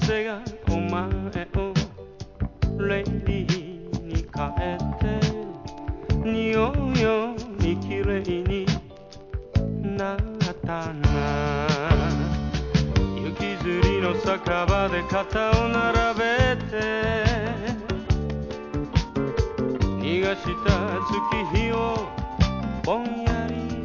風がお前をレディーに変えて匂うように綺麗になったな。雪吊りの酒場で肩を並べて逃がした月日をぼんやり